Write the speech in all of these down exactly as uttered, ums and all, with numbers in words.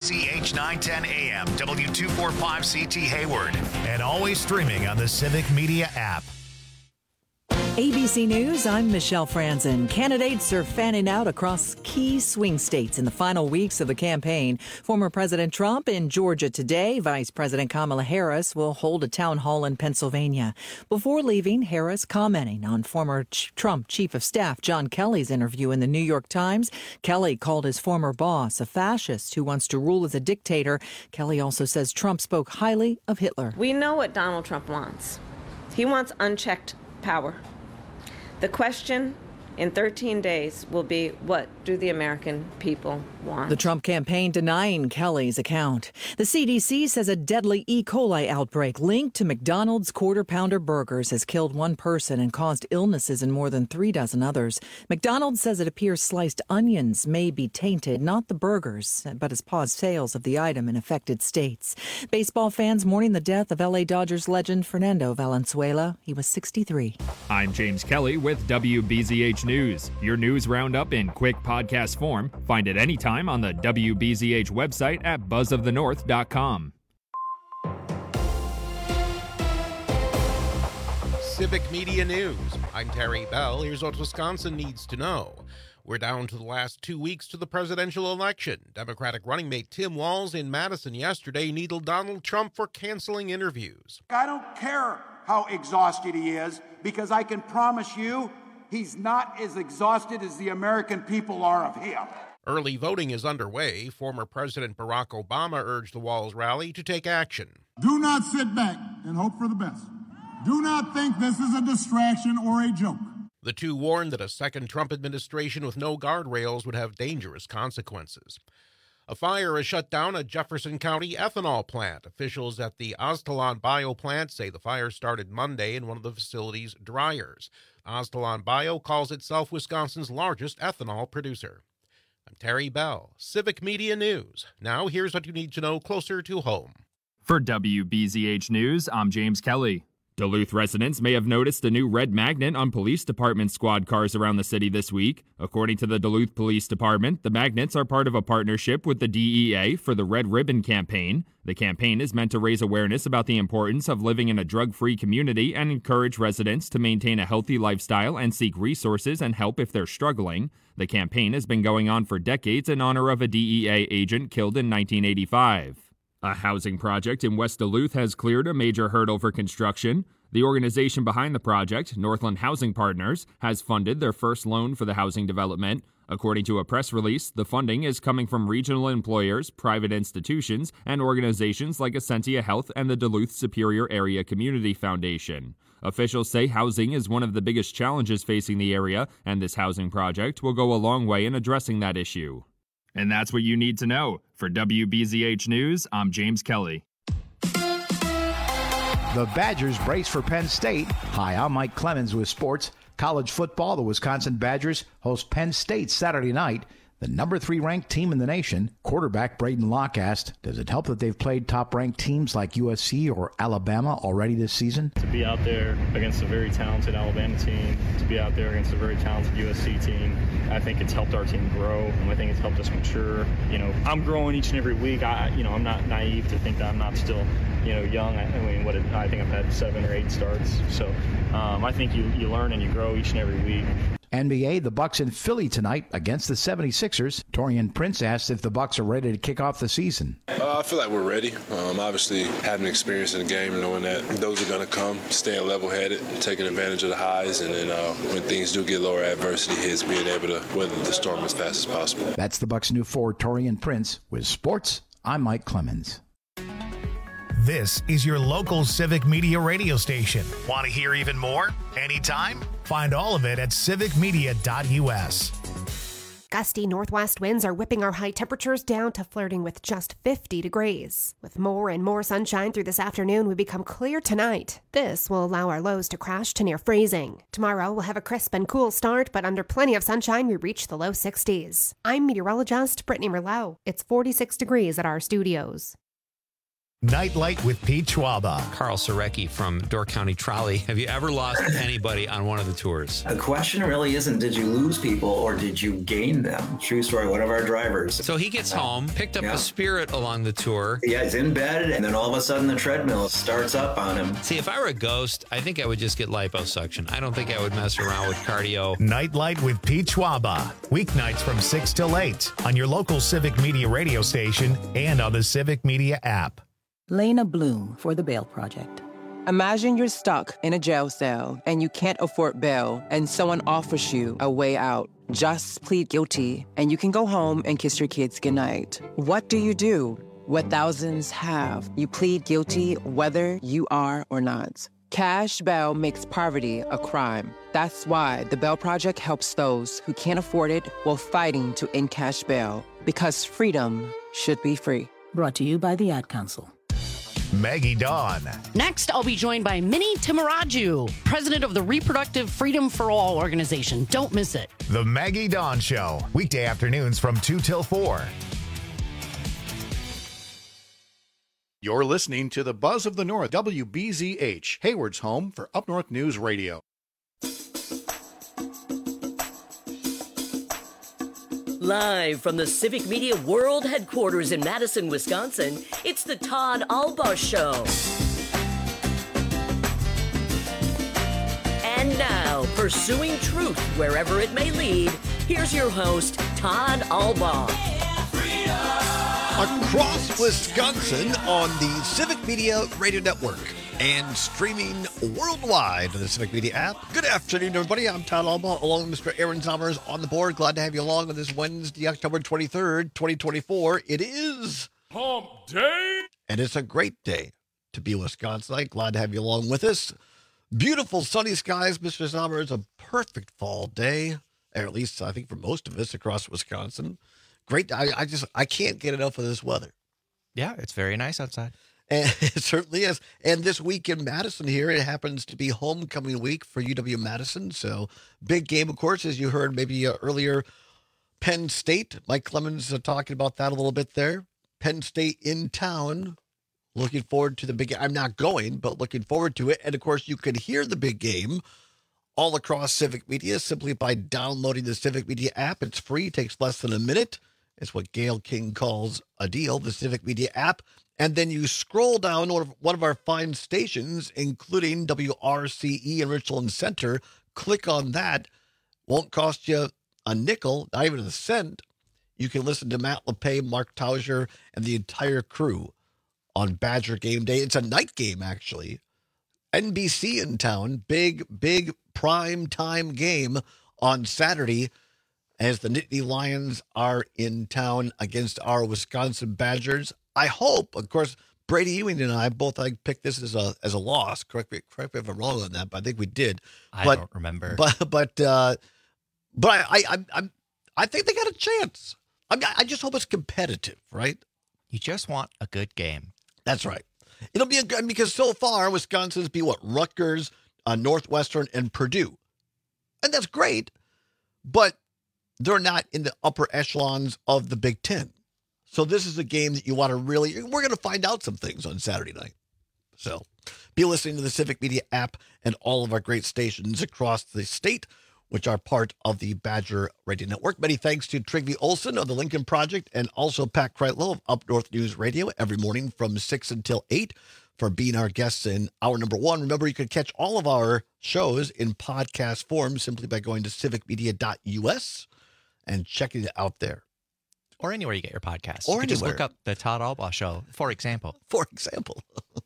C H nine ten A M, W two forty-five C T Hayward, and always streaming on the Civic Media app. A B C News, I'm Michelle Franzen. Candidates are fanning out across key swing states in the final weeks of the campaign. Former President Trump in Georgia today. Vice President Kamala Harris will hold a town hall in Pennsylvania. Before leaving, Harris commenting on former Trump Chief of Staff John Kelly's interview in the New York Times. Kelly called his former boss a fascist who wants to rule as a dictator. Kelly also says Trump spoke highly of Hitler. We know what Donald Trump wants. He wants unchecked power. The question in thirteen days will be, what do the American people want? The Trump campaign denying Kelly's account. The C D C says a deadly E. coli outbreak linked to McDonald's Quarter Pounder burgers has killed one person and caused illnesses in more than three dozen others. McDonald's says it appears sliced onions may be tainted, not the burgers, but has paused sales of the item in affected states. Baseball fans mourning the death of L A Dodgers legend Fernando Valenzuela. He was sixty-three. I'm James Kelly with W B Z H News. Your news roundup in quick podcast form. Find it anytime on the W B Z H website at buzz of the north dot com. Civic Media News. I'm Terry Bell. Here's what Wisconsin needs to know. We're down to the last two weeks to the presidential election. Democratic running mate Tim Walz in Madison yesterday needled Donald Trump for canceling interviews. I don't care how exhausted he is, because I can promise you he's not as exhausted as the American people are of him. Early voting is underway. Former President Barack Obama urged the Walz rally to take action. Do not sit back and hope for the best. Do not think this is a distraction or a joke. The two warned that a second Trump administration with no guardrails would have dangerous consequences. A fire has shut down a Jefferson County ethanol plant. Officials at the Aztalan Bio plant say the fire started Monday in one of the facility's dryers. Aztalan Bio calls itself Wisconsin's largest ethanol producer. I'm Terry Bell, Civic Media News. Now here's what you need to know closer to home. For W B Z H News, I'm James Kelly. Duluth residents may have noticed a new red magnet on police department squad cars around the city this week. According to the Duluth Police Department, the magnets are part of a partnership with the D E A for the Red Ribbon campaign. The campaign is meant to raise awareness about the importance of living in a drug-free community and encourage residents to maintain a healthy lifestyle and seek resources and help if they're struggling. The campaign has been going on for decades in honor of a D E A agent killed in nineteen eighty-five. A housing project in West Duluth has cleared a major hurdle for construction. The organization behind the project, Northland Housing Partners, has funded their first loan for the housing development. According to a press release, the funding is coming from regional employers, private institutions, and organizations like Essentia Health and the Duluth Superior Area Community Foundation. Officials say housing is one of the biggest challenges facing the area, and this housing project will go a long way in addressing that issue. And that's what you need to know. For W B Z H News, I'm James Kelly. The Badgers brace for Penn State. Hi, I'm Mike Clemens with sports. College football, the Wisconsin Badgers host Penn State Saturday night. The number three ranked team in the nation. Quarterback Braden Locke asked, does it help that they've played top-ranked teams like U S C or Alabama already this season? To be out there against a very talented Alabama team, to be out there against a very talented U S C team, I think it's helped our team grow, and I think it's helped us mature. You know, I'm growing each and every week. I, you know, I'm not naive to think that I'm not still, you know, young. I, I mean, what did, I think I've had seven or eight starts. So um, I think you, you learn and you grow each and every week. N B A, the Bucks in Philly tonight against the seventy-sixers. Torian Prince asked if the Bucks are ready to kick off the season. Uh, I feel like we're ready. Um, obviously, having experience in the game and knowing that those are going to come, staying level-headed, taking advantage of the highs, and then uh, when things do get lower, adversity hits, being able to weather the storm as fast as possible. That's the Bucks' new forward, Torian Prince. With sports, I'm Mike Clemens. This is your local Civic Media radio station. Want to hear even more? Anytime? Find all of it at civic media dot u s. Gusty northwest winds are whipping our high temperatures down to flirting with just fifty degrees. With more and more sunshine through this afternoon, we become clear tonight. This will allow our lows to crash to near freezing. Tomorrow, we'll have a crisp and cool start, but under plenty of sunshine, we reach the low sixties. I'm meteorologist Brittany Merlot. It's forty-six degrees at our studios. Nightlight with Pete Schwaba. Carl Sorecki from Door County Trolley. Have you ever lost anybody on one of the tours? The question really isn't did you lose people or did you gain them? True story, one of our drivers. So he gets home, picked up yeah. a Spirit along the tour. Yeah, he's in bed, and then all of a sudden the treadmill starts up on him. See, if I were a ghost, I think I would just get liposuction. I don't think I would mess around with cardio. Nightlight with Pete Schwaba. Weeknights from six till eight on your local Civic Media radio station and on the Civic Media app. Lena Bloom for the Bail Project. Imagine you're stuck in a jail cell and you can't afford bail and someone offers you a way out. Just plead guilty and you can go home and kiss your kids goodnight. What do you do? What thousands have. You plead guilty whether you are or not. Cash bail makes poverty a crime. That's why the Bail Project helps those who can't afford it while fighting to end cash bail. Because freedom should be free. Brought to you by the Ad Council. Maggie Dawn. Next, I'll be joined by Minnie Timaraju, president of the Reproductive Freedom for All organization. Don't miss it. The Maggie Dawn Show, weekday afternoons from two till four. You're listening to the Buzz of the North, W B Z H, Hayward's home for Up North News Radio. Live from the Civic Media World Headquarters in Madison, Wisconsin, it's the Todd Albaugh Show. And now, pursuing truth wherever it may lead, here's your host, Todd Albaugh. Across Wisconsin on the Civic Media Radio Network and streaming worldwide on the Civic Media app. Good afternoon, everybody. I'm Todd Albaugh, along with Mister Aaron Zommers on the board. Glad to have you along on this Wednesday, October twenty-third, twenty twenty-four. It is Hump Day, and it's a great day to be a Wisconsinite. Glad to have you along with us. Beautiful sunny skies, Mister Zommers. A perfect fall day, or at least I think for most of us across Wisconsin. Great. I, I just I can't get enough of this weather. Yeah, it's very nice outside. And it certainly is. And this week in Madison here, it happens to be homecoming week for U W-Madison. So big game, of course, as you heard maybe uh, earlier, Penn State. Mike Clemens uh, talking about that a little bit there. Penn State in town. Looking forward to the big game. I'm not going, but looking forward to it. And, of course, you can hear the big game all across Civic Media simply by downloading the Civic Media app. It's free. It takes less than a minute. It's what Gail King calls a deal, the Civic Media app. And then you scroll down one of our fine stations, including W R C E in Richland Center. Click on that. Won't cost you a nickel, not even a cent. You can listen to Matt LePay, Mark Tauser, and the entire crew on Badger Game Day. It's a night game, actually. N B C in town. Big, big prime time game on Saturday as the Nittany Lions are in town against our Wisconsin Badgers. I hope, of course, Brady Ewing and I both I picked this as a as a loss. Correct me, correct me if I'm wrong on that, but I think we did. I but, don't remember. But but uh, but I I I I I think they got a chance. I mean, I just hope it's competitive, right? You just want a good game. That's right. It'll be a good because so far Wisconsin's be what Rutgers, uh, Northwestern, and Purdue, and that's great, but they're not in the upper echelons of the Big Ten. So this is a game that you want to really, we're going to find out some things on Saturday night. So be listening to the Civic Media app and all of our great stations across the state, which are part of the Badger Radio Network. Many thanks to Trygve Olsen of the Lincoln Project and also Pat Kreitlow of Up North News Radio every morning from six until eight for being our guests in hour number one. Remember, you can catch all of our shows in podcast form simply by going to civic media dot U S and checking it out there. Or anywhere you get your podcasts. Or you can just anywhere. look up the Todd Albaugh Show, for example. For example.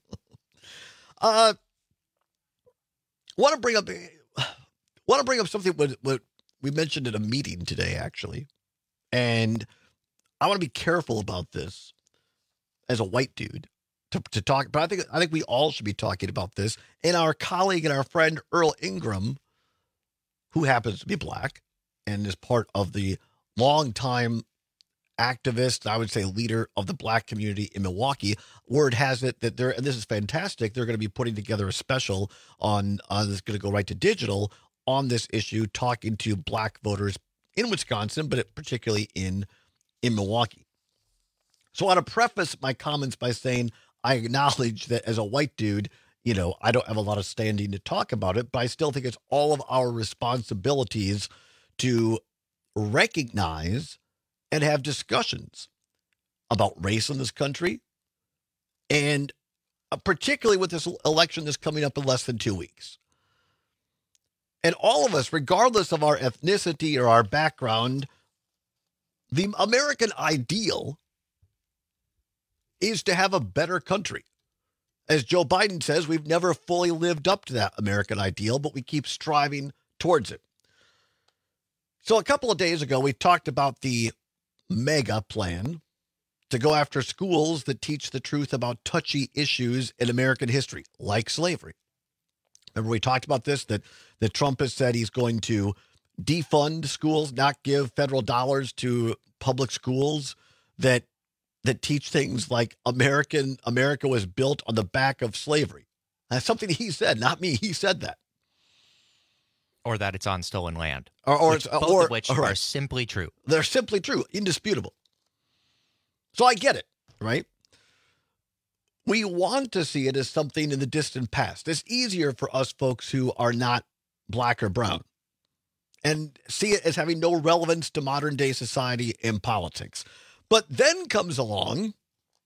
uh, want to bring up want to bring up something what, what we mentioned at a meeting today, actually. And I want to be careful about this as a white dude to, to talk, but I think I think we all should be talking about this. And our colleague and our friend Earl Ingram, who happens to be black and is part of the longtime activist, I would say leader of the black community in Milwaukee. Word has it that they're, and this is fantastic, they're going to be putting together a special on, uh, that's going to go right to digital on this issue, talking to black voters in Wisconsin, but particularly in, in Milwaukee. So I want to preface my comments by saying I acknowledge that as a white dude, you know, I don't have a lot of standing to talk about it, but I still think it's all of our responsibilities to recognize and have discussions about race in this country, and particularly with this election that's coming up in less than two weeks. And all of us, regardless of our ethnicity or our background, the American ideal is to have a better country. As Joe Biden says, we've never fully lived up to that American ideal, but we keep striving towards it. So a couple of days ago, we talked about the mega plan to go after schools that teach the truth about touchy issues in American history, like slavery. Remember, we talked about this, that, that Trump has said he's going to defund schools, not give federal dollars to public schools that that teach things like American America was built on the back of slavery. That's something he said, not me. He said that. Or that it's on stolen land. Or, or which, it's, both or, of which or, are simply true. They're simply true, indisputable. So I get it, right? We want to see it as something in the distant past. It's easier for us folks who are not black or brown and see it as having no relevance to modern day society and politics. But then comes along,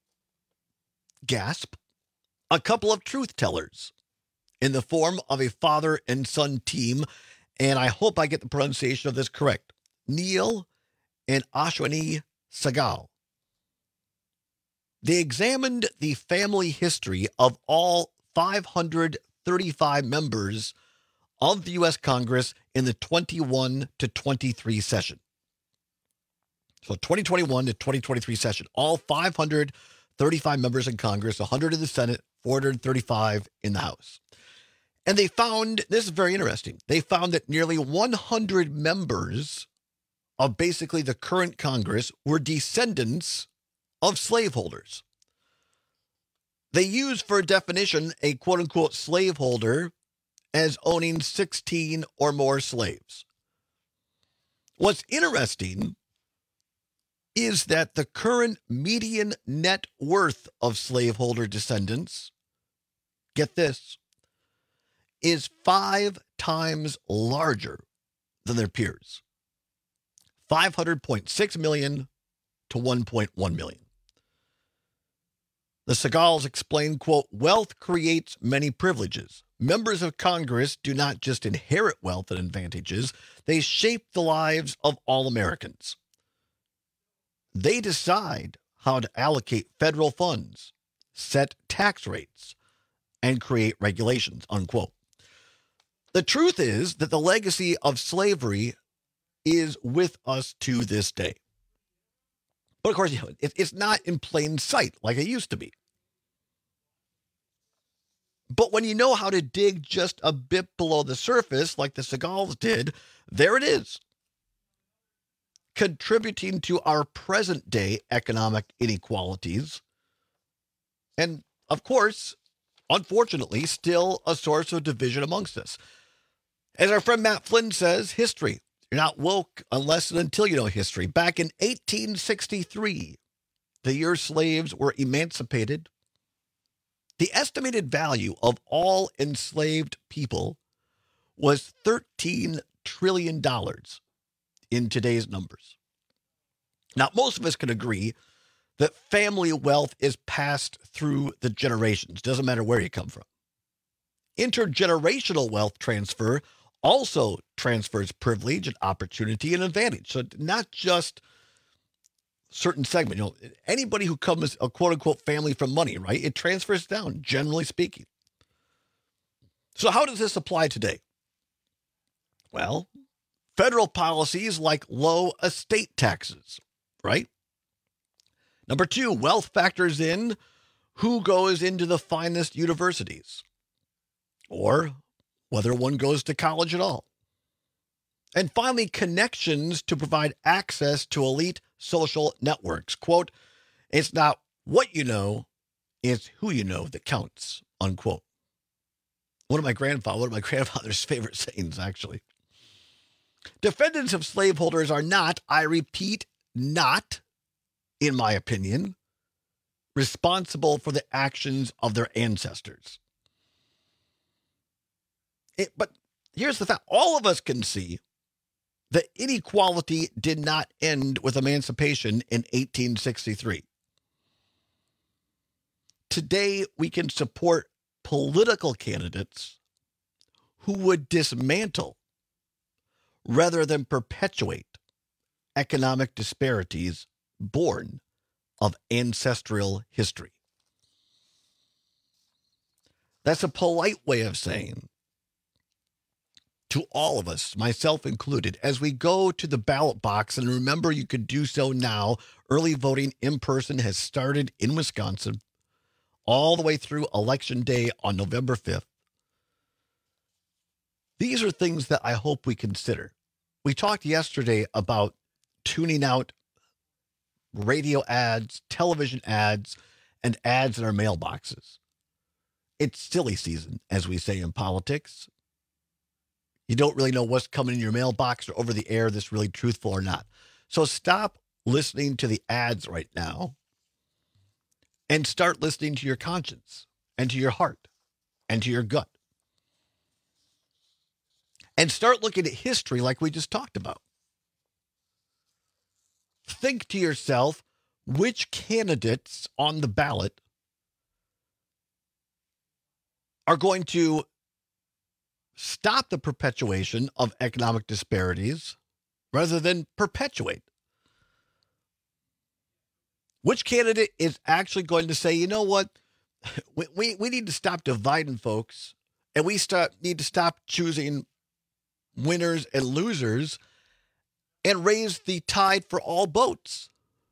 gasp, a couple of truth tellers in the form of a father and son team, and I hope I get the pronunciation of this correct, Neil and Ashwini Sehgal. They examined the family history of all five hundred thirty-five members of the U S Congress in the twenty-one to twenty-three session. So twenty twenty-one to twenty twenty-three session, all five hundred thirty-five members in Congress, one hundred in the Senate, four hundred thirty-five in the House. And they found, this is very interesting, they found that nearly one hundred members of basically the current Congress were descendants of slaveholders. They use for a definition a quote-unquote slaveholder as owning sixteen or more slaves. What's interesting is that the current median net worth of slaveholder descendants, get this, is five times larger than their peers. five hundred point six million to one point one million. The Sehgals explain, quote, wealth creates many privileges. Members of Congress do not just inherit wealth and advantages, they shape the lives of all Americans. They decide how to allocate federal funds, set tax rates, and create regulations, unquote. The truth is that the legacy of slavery is with us to this day. But of course, you know, it, it's not in plain sight like it used to be. But when you know how to dig just a bit below the surface, like the Sehgals did, there it is, contributing to our present day economic inequalities. And of course, unfortunately, still a source of division amongst us. As our friend Matt Flynn says, history. You're not woke unless and until you know history. Back in eighteen sixty-three, the year slaves were emancipated, the estimated value of all enslaved people was thirteen trillion dollars in today's numbers. Now, most of us can agree that family wealth is passed through the generations. Doesn't matter where you come from. Intergenerational wealth transfer also transfers privilege and opportunity and advantage. So not just certain segment, you know, anybody who comes a quote unquote family from money, right? It transfers down, generally speaking. So how does this apply today? Well, federal policies like low estate taxes, right? Number two, wealth factors in who goes into the finest universities or whether one goes to college at all. And finally, connections to provide access to elite social networks. Quote, it's not what you know, it's who you know that counts, unquote. One of my grandfather, one of my grandfather's favorite sayings, actually. Defendants of slaveholders are not, I repeat, not, in my opinion, responsible for the actions of their ancestors. It, but here's the fact. All of us can see that inequality did not end with emancipation in eighteen sixty-three. Today, we can support political candidates who would dismantle rather than perpetuate economic disparities born of ancestral history. That's a polite way of saying to all of us, myself included, as we go to the ballot box, and remember you could do so now. Early voting in person has started in Wisconsin all the way through Election Day on November fifth. These are things that I hope we consider. We talked yesterday about tuning out radio ads, television ads, and ads in our mailboxes. It's silly season, as we say in politics. You don't really know what's coming in your mailbox or over the air, that's really truthful or not. So stop listening to the ads right now and start listening to your conscience and to your heart and to your gut. And start looking at history like we just talked about. Think to yourself, which candidates on the ballot are going to stop the perpetuation of economic disparities rather than perpetuate? Which candidate is actually going to say, you know what, we, we, we need to stop dividing folks, and we start, need to stop choosing winners and losers and raise the tide for all boats?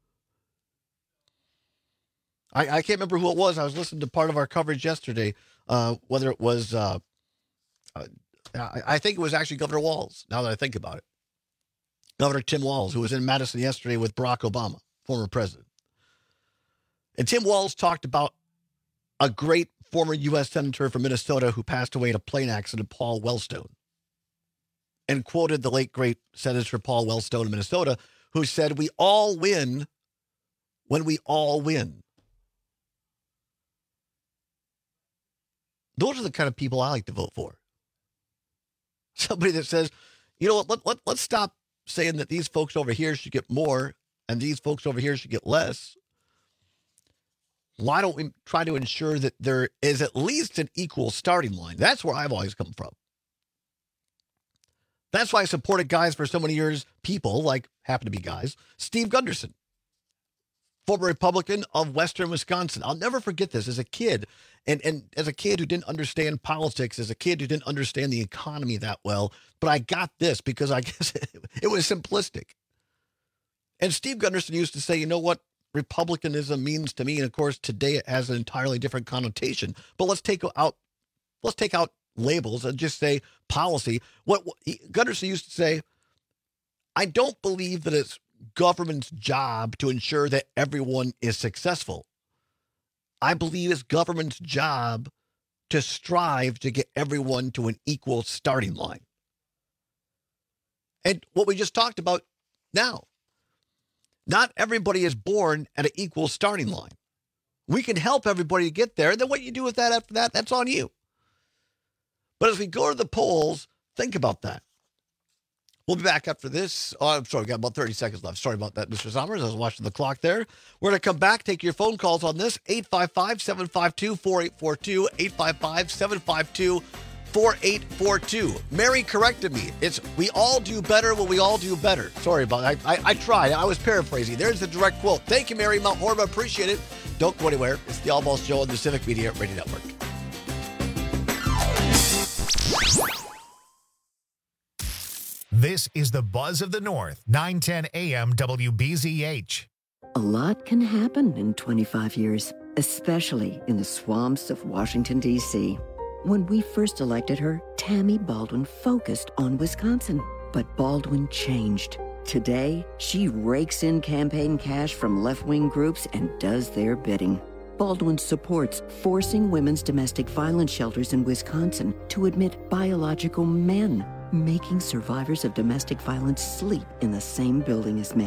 I, I can't remember who it was. I was listening to part of our coverage yesterday, uh, whether it was, uh, uh, I, I think it was actually Governor Walz, now that I think about it. Governor Tim Walz, who was in Madison yesterday with Barack Obama, former president. And Tim Walz talked about a great former U S senator from Minnesota who passed away in a plane accident, Paul Wellstone, and quoted the late, great Senator Paul Wellstone of Minnesota, who said, "We all win when we all win." Those are the kind of people I like to vote for. Somebody that says, you know what, let, let, let's stop saying that these folks over here should get more and these folks over here should get less. Why don't we try to ensure that there is at least an equal starting line? That's where I've always come from. That's why I supported guys for so many years, people like, happen to be guys, Steve Gunderson, former Republican of Western Wisconsin. I'll never forget this. As a kid, and, and as a kid who didn't understand politics, as a kid who didn't understand the economy that well, but I got this because I guess it, it was simplistic. And Steve Gunderson used to say, you know what Republicanism means to me? And of course, today it has an entirely different connotation. But let's take out, let's take out labels and just say policy. What, what he, Gunderson used to say, I don't believe that it's government's job to ensure that everyone is successful. I believe it's government's job to strive to get everyone to an equal starting line. And what we just talked about now, not everybody is born at an equal starting line. We can help everybody get there. And then what you do with that after that, that's on you. But as we go to the polls, think about that. We'll be back after this. Oh, I'm sorry, we got about thirty seconds left. Sorry about that, Mister Sommers. I was watching the clock there. We're going to come back, take your phone calls on this. eight five five, seven five two, four eight four two, eight five five, seven five two, four eight four two. Mary corrected me. It's we all do better when we all do better. Sorry about that. I, I, I tried. I was paraphrasing. There's the direct quote. Thank you, Mary Mount Horma. Appreciate it. Don't go anywhere. It's the All Balls Show on the Civic Media Radio Network. This is the Buzz of the North, nine ten A M W B Z H. A lot can happen in twenty-five years, especially in the swamps of Washington, D C When we first elected her, Tammy Baldwin focused on Wisconsin. But Baldwin changed. Today, she rakes in campaign cash from left-wing groups and does their bidding. Baldwin supports forcing women's domestic violence shelters in Wisconsin to admit biological men, making survivors of domestic violence sleep in the same building as men.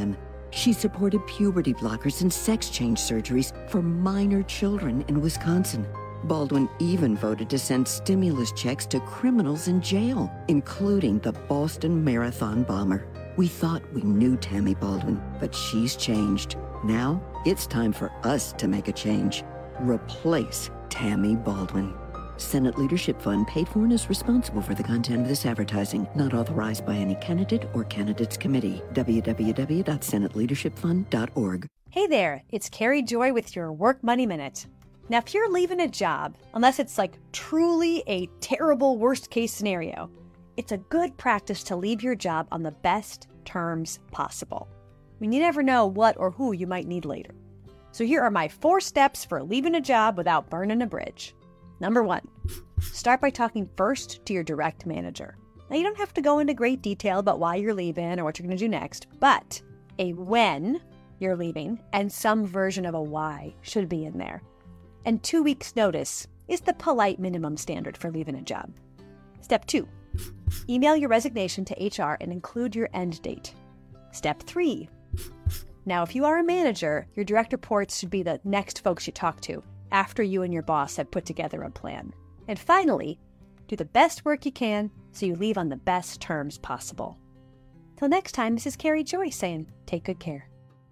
She supported puberty blockers and sex change surgeries for minor children in Wisconsin. Baldwin even voted to send stimulus checks to criminals in jail, including the Boston Marathon bomber. We thought we knew Tammy Baldwin, but she's changed. Now it's time for us to make a change. Replace Tammy Baldwin. Senate Leadership Fund paid for and is responsible for the content of this advertising, not authorized by any candidate or candidates committee. w w w dot senate leadership fund dot org. Hey there, it's Carrie Joy with your Work Money Minute. Now, if you're leaving a job, unless it's like truly a terrible worst case scenario, it's a good practice to leave your job on the best terms possible. I mean, you never know what or who you might need later. So here are my four steps for leaving a job without burning a bridge. Number one, start by talking first to your direct manager. Now, you don't have to go into great detail about why you're leaving or what you're going to do next, but a when you're leaving and some version of a why should be in there. And two weeks' notice is the polite minimum standard for leaving a job. Step two, email your resignation to H R and include your end date. Step three, now if you are a manager, your direct reports should be the next folks you talk to after you and your boss have put together a plan. And finally, do the best work you can so you leave on the best terms possible. Till next time, this is Carrie Joy saying, take good care.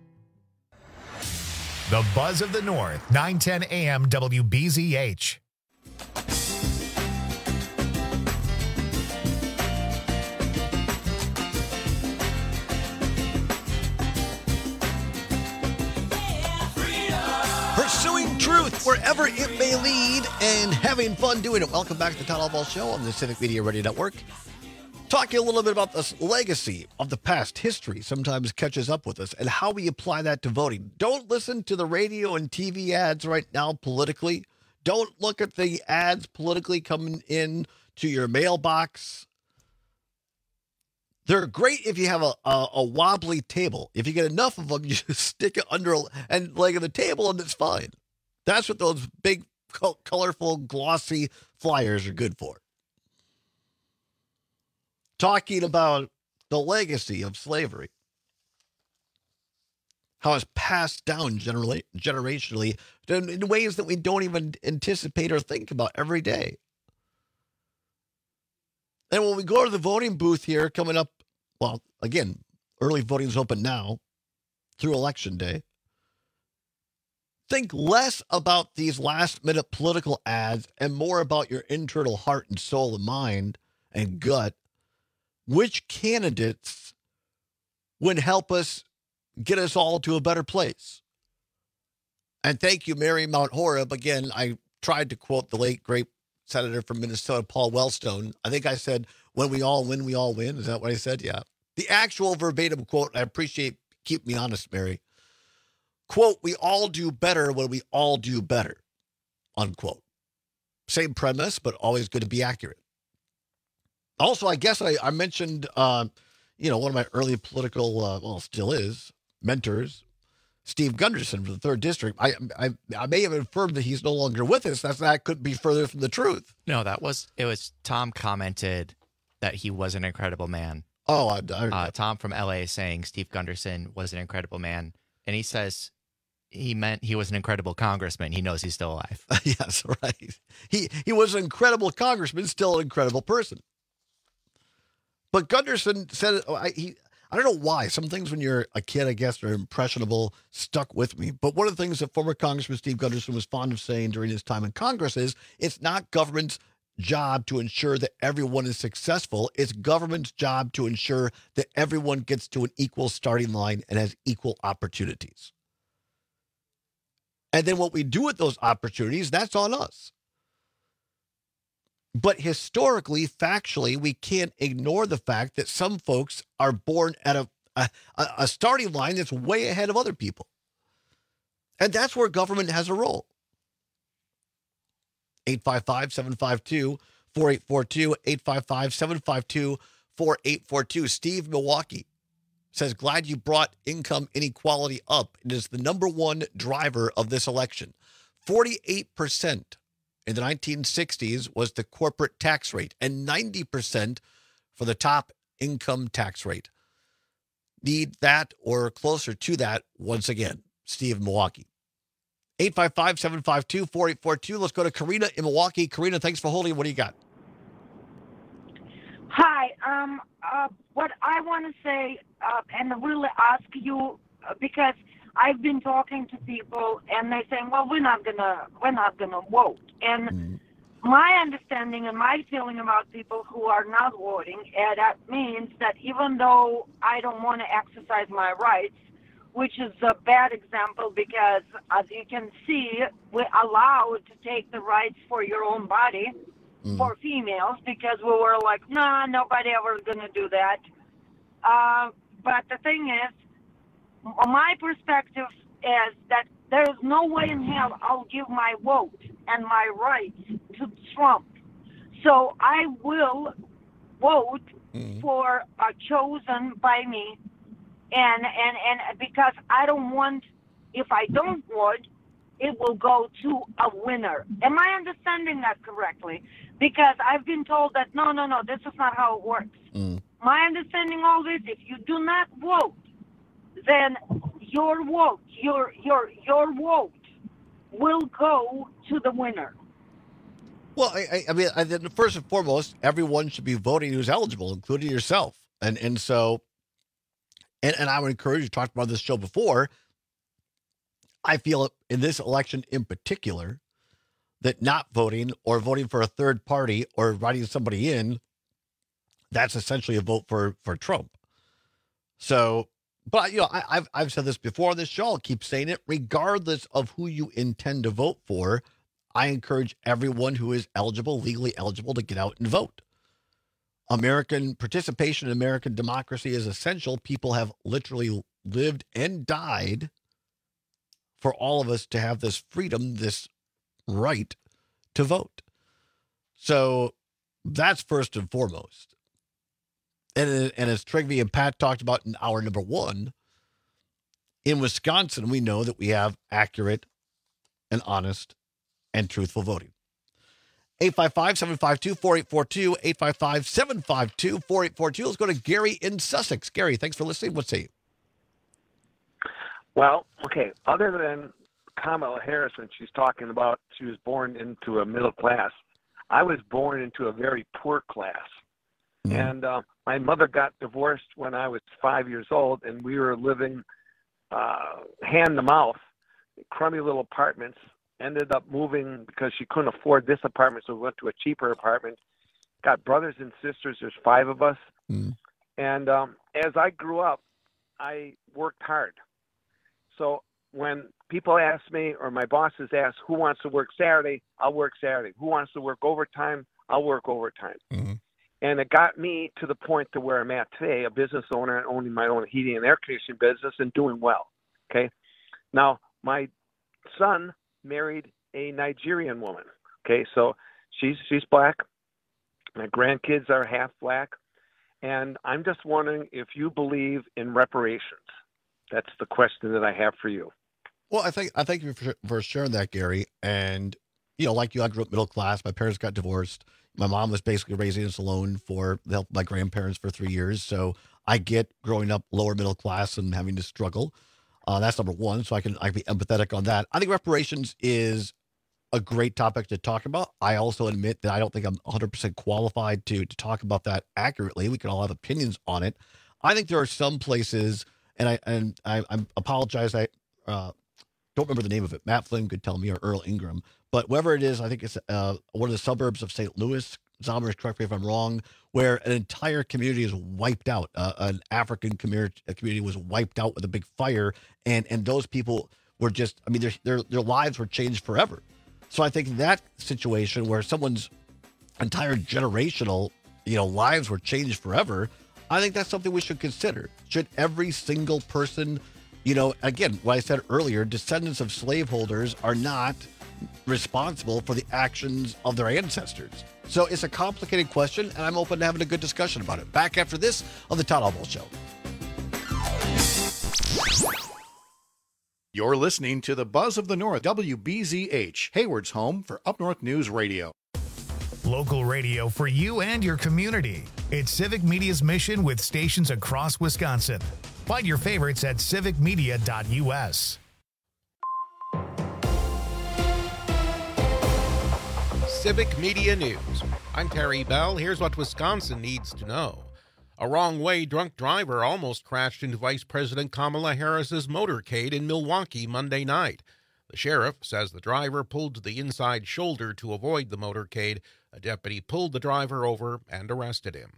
The Buzz of the North, nine ten a m W B Z H. Pursuing truth wherever it may lead and having fun doing it. Welcome back to the Todd Ball Show on the Civic Media Radio Network. Talking a little bit about this legacy of the past. History sometimes catches up with us and how we apply that to voting. Don't listen to the radio and T V ads right now politically. Don't look at the ads politically coming in to your mailbox. They're great if you have a, a, a wobbly table. If you get enough of them, you just stick it under a, and leg of the table and it's fine. That's what those big, colorful, glossy flyers are good for. Talking about the legacy of slavery, how it's passed down generally, generationally in ways that we don't even anticipate or think about every day. And when we go to the voting booth here coming up, well, again, early voting is open now through Election Day. Think less about these last-minute political ads and more about your internal heart and soul and mind and gut. Which candidates would help us get us all to a better place? And thank you, Mary Mount Horeb. Again, I tried to quote the late, great senator from Minnesota, Paul Wellstone. I think I said, when we all win, we all win. Is that what I said? Yeah. The actual verbatim quote, I appreciate, keep me honest, Mary. Quote, we all do better when we all do better. Unquote. Same premise, but always good to be accurate. Also, I guess I, I mentioned, uh, you know, one of my early political, uh, well, still is, mentors, Steve Gunderson from the third District. I, I I may have affirmed that he's no longer with us. That's that couldn't be further from the truth. No, that was, it was, Tom commented that he was an incredible man. Oh, I, I uh, Tom from L A saying Steve Gunderson was an incredible man. And he says he meant he was an incredible congressman. He knows he's still alive. Yes, right. He, he was an incredible congressman, still an incredible person. But Gunderson said, oh, I, he, I don't know why. Some things when you're a kid, I guess, are impressionable, stuck with me. But one of the things that former Congressman Steve Gunderson was fond of saying during his time in Congress is it's not government's job to ensure that everyone is successful. It's government's job to ensure that everyone gets to an equal starting line and has equal opportunities. And then what we do with those opportunities, that's on us. But historically, factually, we can't ignore the fact that some folks are born at a, a, a starting line that's way ahead of other people. And that's where government has a role. eight five five, seven five two, four eight four two, eight five five, seven five two, four eight four two. Steve Milwaukee says, glad you brought income inequality up. It is the number one driver of this election. forty-eight percent. In the nineteen sixties was the corporate tax rate and ninety percent for the top income tax rate. need that or closer to that once again. Steve in Milwaukee. eight five five, seven five two, four eight four two. Let's go to Karina in Milwaukee. Karina, thanks for holding. What do you got? Hi. Um. Uh. What I want to say, uh, and really ask you, uh, because I've been talking to people, and they're saying, "Well, we're not gonna, we're not gonna vote." And mm-hmm. my understanding and my feeling about people who are not voting, and that means that even though I don't want to exercise my rights, which is a bad example because, as you can see, we're allowed to take the rights for your own body mm. for females because we were like, nah, nobody ever going to do that. Uh, but the thing is, my perspective is that there's no way in hell I'll give my vote and my rights to Trump. So I will vote mm. for a chosen by me. And, and and because I don't want, if I don't vote, it will go to a winner. Am I understanding that correctly? Because I've been told that, no, no, no, this is not how it works. Mm. My understanding all this, if you do not vote, then your vote, your your your vote will go to the winner. Well, I, I mean, I, first and foremost, everyone should be voting who's eligible, including yourself. And and so... And, and I would encourage you, talked about this show before, I feel in this election in particular, that not voting or voting for a third party or writing somebody in, that's essentially a vote for, for Trump. So, but, you know, I, I've, I've said this before on this show, I'll keep saying it, regardless of who you intend to vote for, I encourage everyone who is eligible, legally eligible, to get out and vote. American participation in American democracy is essential. People have literally lived and died for all of us to have this freedom, this right to vote. So that's first and foremost. And, and as Trygve and Pat talked about in hour number one, in Wisconsin, we know that we have accurate and honest and truthful voting. eight five five, seven five two, four eight four two, eight five five, seven five two, four eight four two. Let's go to Gary in Sussex. Gary, thanks for listening. What's say you? Well, okay, other than Kamala Harris, when she's talking about she was born into a middle class, I was born into a very poor class. Mm-hmm. And uh, my mother got divorced when I was five years old, and we were living uh, hand-to-mouth, crummy little apartments. Ended up moving because she couldn't afford this apartment, so we went to a cheaper apartment. Got brothers and sisters. There's five of us. Mm. And um, as I grew up, I worked hard. So when people ask me, or my bosses ask, who wants to work Saturday, I'll work Saturday. Who wants to work overtime, I'll work overtime. Mm-hmm. And it got me to the point to where I'm at today, a business owner and owning my own heating and air conditioning business and doing well. Okay. Now, my son married a Nigerian woman. Okay, so she's she's black. My grandkids are half black, and I'm just wondering if you believe in reparations. That's the question that I have for you. Well, I think I thank you for, for sharing that, Gary. And you know, like you, I grew up middle class. My parents got divorced. My mom was basically raising us alone for the help of my grandparents for three years. So I get growing up lower middle class and having to struggle. Uh, that's number one, so I can I can be empathetic on that. I think reparations is a great topic to talk about. I also admit that I don't think I'm one hundred percent qualified to to talk about that accurately. We can all have opinions on it. I think there are some places, and I and I, I apologize, I uh, don't remember the name of it. Matt Flynn could tell me, or Earl Ingram, but whatever it is, I think it's uh, one of the suburbs of Saint Louis. Zombers, correct me if I'm wrong, where an entire community is wiped out. Uh, an African community, community was wiped out with a big fire, and and those people were just, I mean, their their their lives were changed forever. So I think that situation where someone's entire generational, you know, lives were changed forever, I think that's something we should consider. Should every single person, you know, again, what I said earlier, descendants of slaveholders are not responsible for the actions of their ancestors. So it's a complicated question, and I'm open to having a good discussion about it. Back after this on the Todd Albaugh Show. You're listening to the Buzz of the North, W B Z H, Hayward's home for Up North News Radio. Local radio for you and your community. It's Civic Media's mission with stations across Wisconsin. Find your favorites at civic media dot U S. Civic Media News. I'm Terry Bell. Here's what Wisconsin needs to know. A wrong-way drunk driver almost crashed into Vice President Kamala Harris's motorcade in Milwaukee Monday night. The sheriff says the driver pulled to the inside shoulder to avoid the motorcade. A deputy pulled the driver over and arrested him.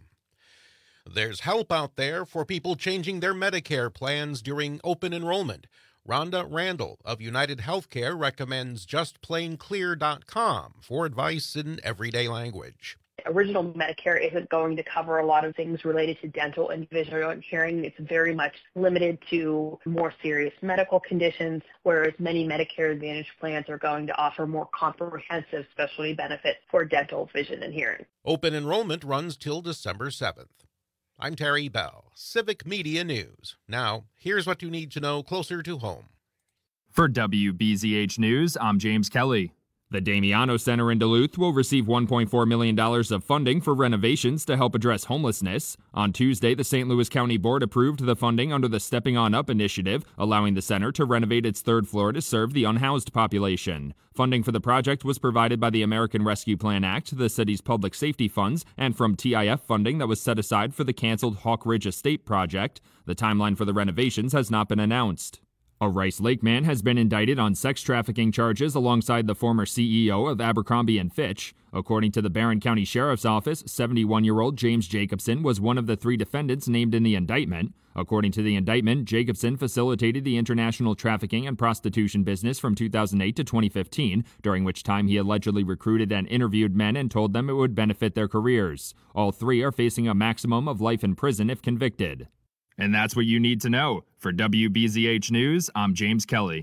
There's help out there for people changing their Medicare plans during open enrollment. Rhonda Randall of United Healthcare recommends just plain clear dot com for advice in everyday language. Original Medicare isn't going to cover a lot of things related to dental and vision and hearing. It's very much limited to more serious medical conditions, whereas many Medicare Advantage plans are going to offer more comprehensive specialty benefits for dental, vision, and hearing. Open enrollment runs till December seventh. I'm Terry Bell, Civic Media News. Now, here's what you need to know closer to home. For W B Z H News, I'm James Kelly. The Damiano Center in Duluth will receive one point four million dollars of funding for renovations to help address homelessness. On Tuesday, the Saint Louis County Board approved the funding under the Stepping On Up initiative, allowing the center to renovate its third floor to serve the unhoused population. Funding for the project was provided by the American Rescue Plan Act, the city's public safety funds, and from T I F funding that was set aside for the canceled Hawk Ridge Estate project. The timeline for the renovations has not been announced. A Rice Lake man has been indicted on sex trafficking charges alongside the former C E O of Abercrombie and Fitch. According to the Barron County Sheriff's Office, seventy-one-year-old James Jacobson was one of the three defendants named in the indictment. According to the indictment, Jacobson facilitated the international trafficking and prostitution business from two thousand eight to twenty fifteen, during which time he allegedly recruited and interviewed men and told them it would benefit their careers. All three are facing a maximum of life in prison if convicted. And that's what you need to know. For W B Z H News, I'm James Kelly.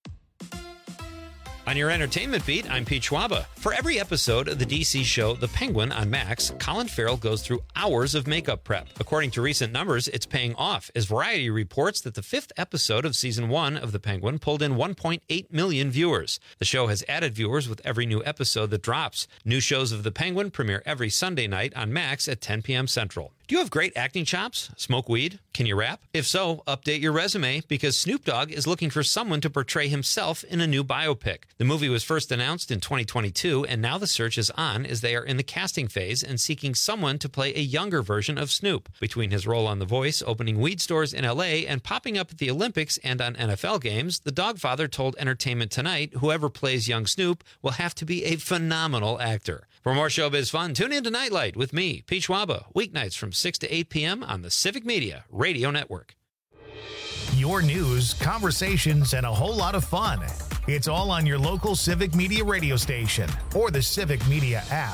On your entertainment beat, I'm Pete Schwaba. For every episode of the D C show The Penguin on Max, Colin Farrell goes through hours of makeup prep. According to recent numbers, it's paying off, as Variety reports that the fifth episode of season one of The Penguin pulled in one point eight million viewers. The show has added viewers with every new episode that drops. New shows of The Penguin premiere every Sunday night on Max at ten p.m. Central. Do you have great acting chops? Smoke weed? Can you rap? If so, update your resume, because Snoop Dogg is looking for someone to portray himself in a new biopic. The movie was first announced in twenty twenty-two, and now the search is on as they are in the casting phase and seeking someone to play a younger version of Snoop. Between his role on The Voice, opening weed stores in L A, and popping up at the Olympics and on N F L games, the Dogfather told Entertainment Tonight whoever plays young Snoop will have to be a phenomenal actor. For more showbiz fun, tune in to Nightlight with me, Pete Schwaba, weeknights from six to eight p.m. on the Civic Media Radio Network. Your news, conversations, and a whole lot of fun. It's all on your local Civic Media radio station or the Civic Media app.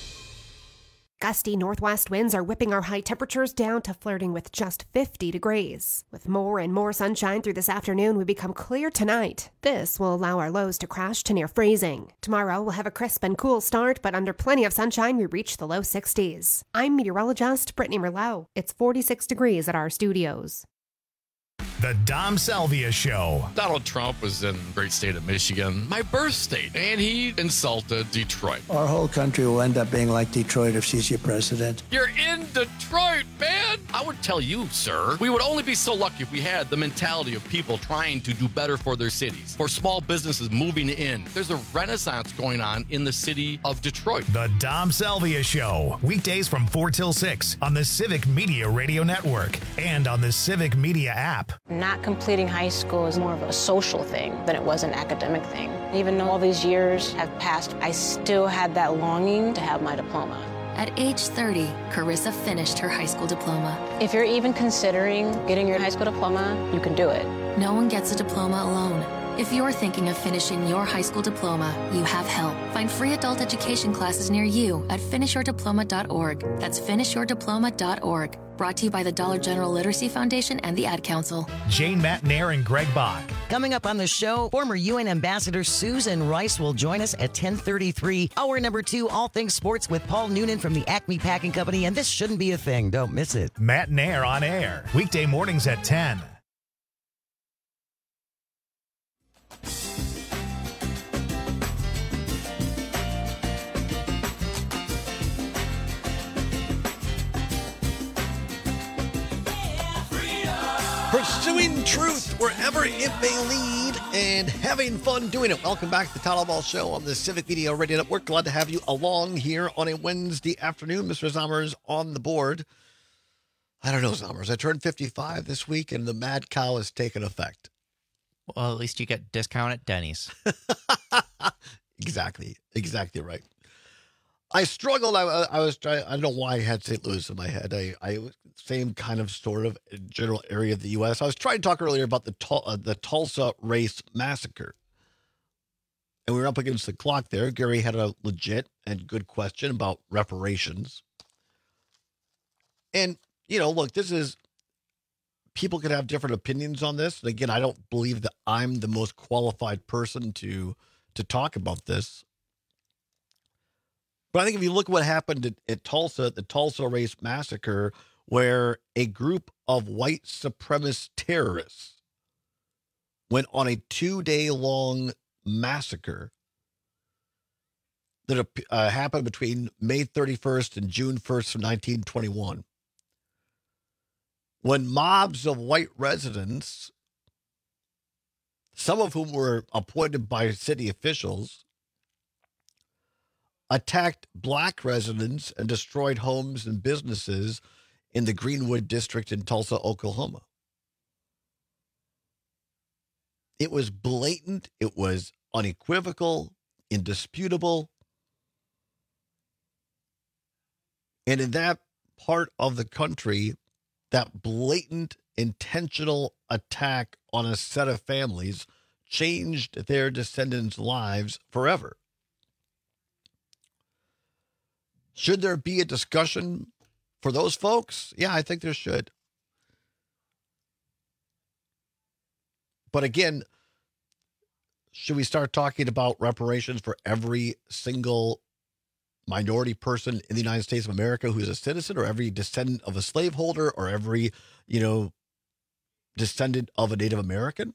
Gusty northwest winds are whipping our high temperatures down to flirting with just fifty degrees. With more and more sunshine through this afternoon, we become clear tonight. This will allow our lows to crash to near freezing. Tomorrow, we'll have a crisp and cool start, but under plenty of sunshine, we reach the low sixties. I'm meteorologist Brittany Merlot. It's forty-six degrees at our studios. The Dom Salvia Show. Donald Trump was in the great state of Michigan, my birth state, and he insulted Detroit. Our whole country will end up being like Detroit if she's your president. You're in Detroit, man! I would tell you, sir, we would only be so lucky if we had the mentality of people trying to do better for their cities, for small businesses moving in. There's a renaissance going on in the city of Detroit. The Dom Salvia Show. Weekdays from four till six on the Civic Media Radio Network and on the Civic Media app. Not completing high school is more of a social thing than it was an academic thing. Even though all these years have passed, I still had that longing to have my diploma. At age thirty, Carissa finished her high school diploma. If you're even considering getting your high school diploma, you can do it. No one gets a diploma alone. If you're thinking of finishing your high school diploma, you have help. Find free adult education classes near you at finish your diploma dot org. That's finish your diploma dot org. Brought to you by the Dollar General Literacy Foundation and the Ad Council. Jane Matnair and Greg Bach. Coming up on the show, former U N Ambassador Susan Rice will join us at ten thirty-three. Hour number two, All Things Sports with Paul Noonan from the Acme Packing Company, and this shouldn't be a thing. Don't miss it. Matnair on air, weekday mornings at ten. Pursuing truth wherever it may lead and having fun doing it. Welcome back to the Todd Ball Show on the Civic Media Radio Network. Glad to have you along here on a Wednesday afternoon. Mister Zommers on the board. I don't know, Zommers. I turned fifty-five this week and the mad cow has taken effect. Well, at least you get discount at Denny's. Exactly. Exactly right. I struggled. I, I was trying. I don't know why I had Saint Louis in my head. I, I same kind of sort of general area of the U S. I was trying to talk earlier about the uh, the Tulsa race massacre, and we were up against the clock there. Gary had a legit and good question about reparations, and you know, look, this is people can have different opinions on this. And again, I don't believe that I'm the most qualified person to to talk about this. But I think if you look at what happened at, at Tulsa, the Tulsa Race Massacre, where a group of white supremacist terrorists went on a two-day-long massacre that uh, happened between May thirty-first and June first of nineteen twenty-one, when mobs of white residents, some of whom were appointed by city officials, attacked black residents and destroyed homes and businesses in the Greenwood district in Tulsa, Oklahoma. It was blatant. It was unequivocal, indisputable. And in that part of the country, that blatant, intentional attack on a set of families changed their descendants' lives forever. Should there be a discussion for those folks? Yeah, I think there should. But again, should we start talking about reparations for every single minority person in the United States of America who's a citizen, or every descendant of a slaveholder, or every, you know, descendant of a Native American?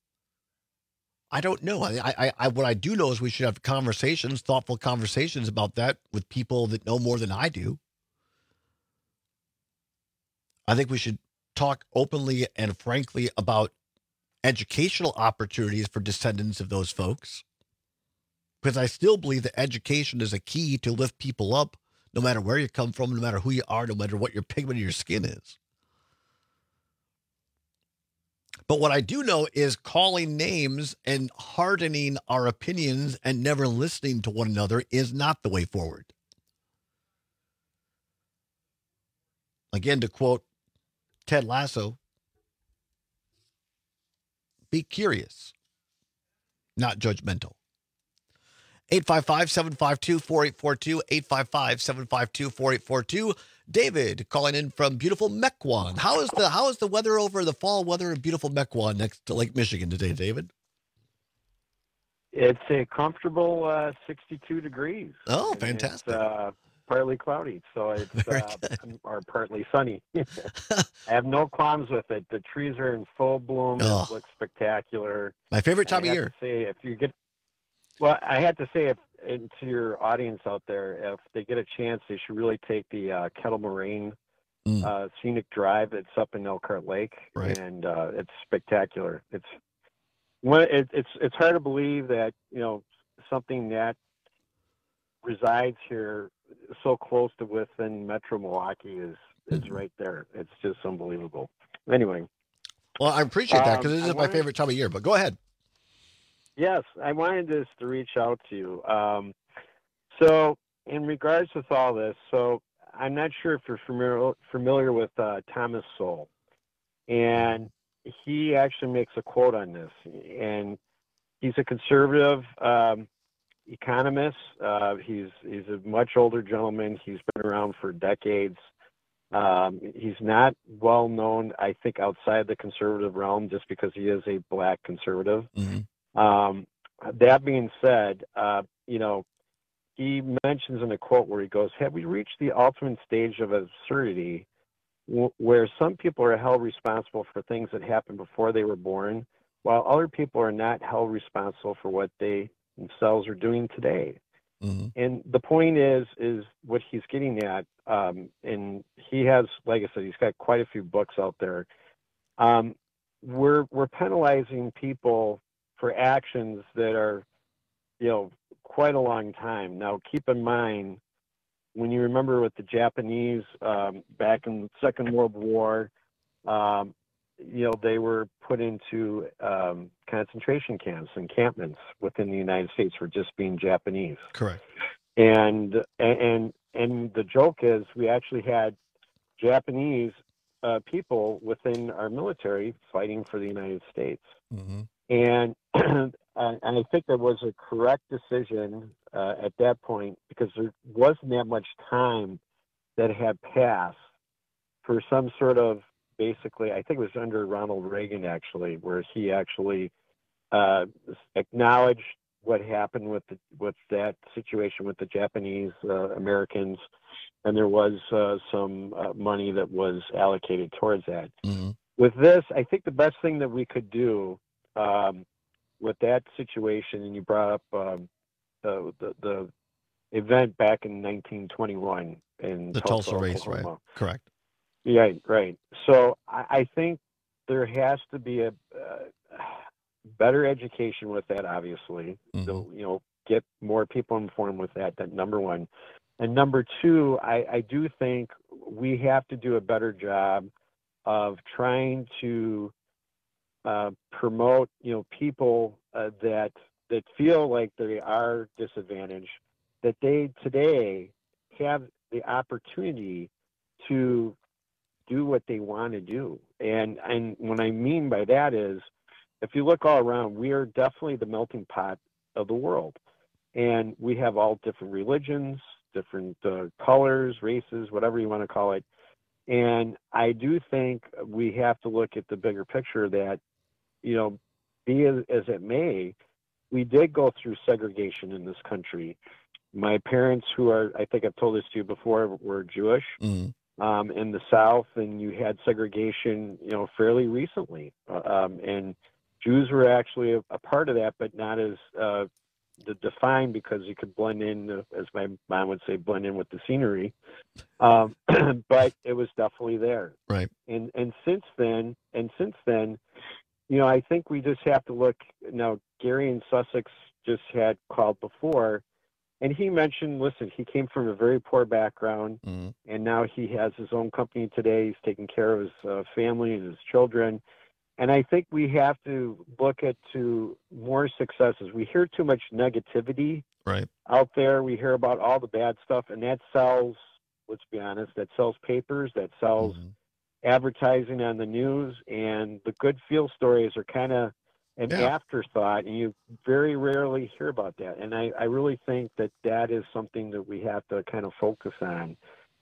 I don't know. I, I, I, what I do know is we should have conversations, thoughtful conversations about that with people that know more than I do. I think we should talk openly and frankly about educational opportunities for descendants of those folks, because I still believe that education is a key to lift people up, no matter where you come from, no matter who you are, no matter what your pigment of your skin is. But what I do know is calling names and hardening our opinions and never listening to one another is not the way forward. Again, to quote Ted Lasso, be curious, not judgmental. eight five five, seven five two, four eight four two, eight five five, seven five two, four eight four two. David calling in from beautiful Mequon. How is the how is the weather over the fall weather in beautiful Mequon next to Lake Michigan today, David? It's a comfortable uh, sixty-two degrees. Oh, fantastic. It's uh, partly cloudy, so it's uh, or partly sunny. I have no qualms with it. The trees are in full bloom. Oh. It looks spectacular. My favorite time I of have year. To say, if you get Well, I had to say, if and to your audience out there, if they get a chance, they should really take the uh, Kettle Moraine mm. uh, scenic drive. It's up in Elkhart Lake, right. and uh, it's spectacular. It's well, it, it's it's hard to believe that you know something that resides here so close to within Metro Milwaukee is is mm. right there. It's just unbelievable. Anyway, well, I appreciate that because um, this is I my wanted, favorite time of year. But go ahead. Yes, I wanted just to reach out to you. Um, so, in regards with all this, so I'm not sure if you're familiar familiar with uh, Thomas Sowell, and he actually makes a quote on this, and he's a conservative um, economist. Uh, he's he's a much older gentleman. He's been around for decades. Um, he's not well known, I think, outside the conservative realm, just because he is a black conservative. Mm-hmm. Um, that being said, uh, you know, he mentions in a quote where he goes, have we reached the ultimate stage of absurdity w- where some people are held responsible for things that happened before they were born, while other people are not held responsible for what they themselves are doing today? Mm-hmm. And the point is, is what he's getting at, um, and he has, like I said, he's got quite a few books out there. Um, we're we're penalizing people for actions that are, you know, quite a long time. Now, keep in mind, when you remember with the Japanese um, back in the Second World War, um, you know, they were put into um, concentration camps, encampments within the United States for just being Japanese. Correct. And and and the joke is, we actually had Japanese uh, people within our military fighting for the United States. Mm-hmm. And and I think that was a correct decision uh, at that point, because there wasn't that much time that had passed for some sort of, basically, I think it was under Ronald Reagan, actually, where he actually uh, acknowledged what happened with the, with that situation with the Japanese uh, Americans, and there was uh, some uh, money that was allocated towards that. Mm-hmm. With this, I think the best thing that we could do um, with that situation, and you brought up um, the, the the event back in nineteen twenty-one in The Tulsa, Tulsa race, Oklahoma. right? Correct. Yeah, right. So I, I think there has to be a uh, better education with that, obviously. Mm-hmm. So, you know, get more people informed with that, that number one. And number two, I, I do think we have to do a better job of trying to uh, promote, you know, people uh, that that feel like they are disadvantaged, that they today have the opportunity to do what they want to do. And and what I mean by that is, if you look all around, we are definitely the melting pot of the world. And we have all different religions, different uh, colors, races, whatever you want to call it. And I do think we have to look at the bigger picture that, you know, be as, as it may, we did go through segregation in this country. My parents, who are, I think I've told this to you before, were Jewish. Mm-hmm. Um, in the South, and you had segregation, you know, fairly recently. Uh, um, and Jews were actually a, a part of that, but not as uh, the defined, because you could blend in, uh, as my mom would say, blend in with the scenery. Um, but it was definitely there. Right. And and since then, and since then, you know, I think we just have to look. Now, Gary in Sussex just had called before. And he mentioned, listen, he came from a very poor background, mm-hmm. and now he has his own company today. He's taking care of his uh, family and his children. And I think we have to look at to more successes. We hear too much negativity right. out there. We hear about all the bad stuff, and that sells, let's be honest, that sells papers, that sells mm-hmm. advertising on the news, and the good feel stories are kind of an yeah. afterthought, and you very rarely hear about that. And I, I really think that that is something that we have to kind of focus on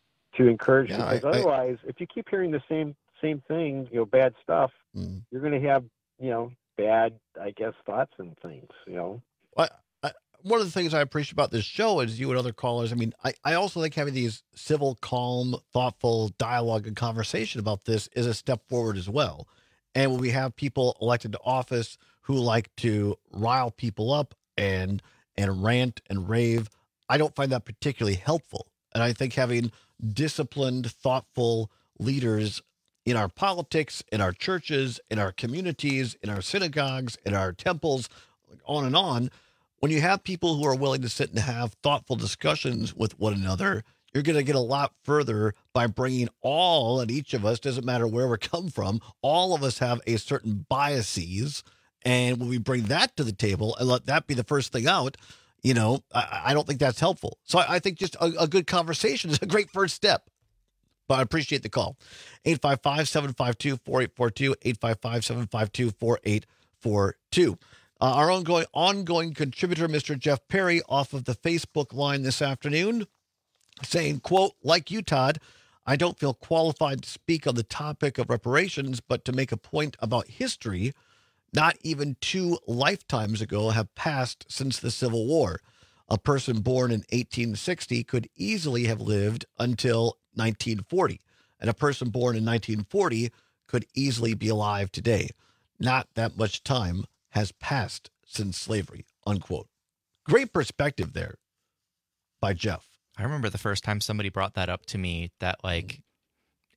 to encourage, yeah, because I, otherwise, I, if you keep hearing the same same thing, you know, bad stuff, mm. you're going to have, you know, bad, I guess, thoughts and things, you know. I, I, one of the things I appreciate about this show is you and other callers. I mean, I, I also think having these civil, calm, thoughtful dialogue and conversation about this is a step forward as well. And when we have people elected to office who like to rile people up and and rant and rave, I don't find that particularly helpful. And I think having disciplined, thoughtful leaders in our politics, in our churches, in our communities, in our synagogues, in our temples, on and on, when you have people who are willing to sit and have thoughtful discussions with one another, you're going to get a lot further by bringing all, and each of us, doesn't matter where we come from, all of us have a certain biases. And when we bring that to the table and let that be the first thing out, you know, I, I don't think that's helpful. So I, I think just a, a good conversation is a great first step. But I appreciate the call. eight five five, seven five two, four eight four two, eight five five, seven five two, four eight four two. Uh, our ongoing, ongoing contributor, Mister Jeff Perry, off of the Facebook line this afternoon, saying, quote, like you, Todd, I don't feel qualified to speak on the topic of reparations, but to make a point about history, not even two lifetimes ago have passed since the Civil War. A person born in eighteen sixty could easily have lived until nineteen forty, and a person born in nineteen forty could easily be alive today. Not that much time has passed since slavery, unquote. Great perspective there by Jeff. I remember the first time somebody brought that up to me, that like